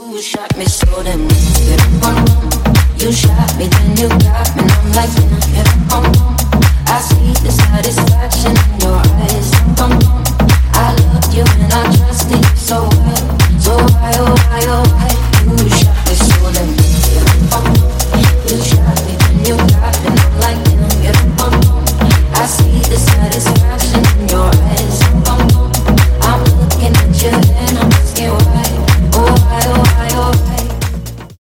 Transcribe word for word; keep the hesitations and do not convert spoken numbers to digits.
You shot me so damn good. You shot me, then you got me, and I'm like, yeah, oh, I see this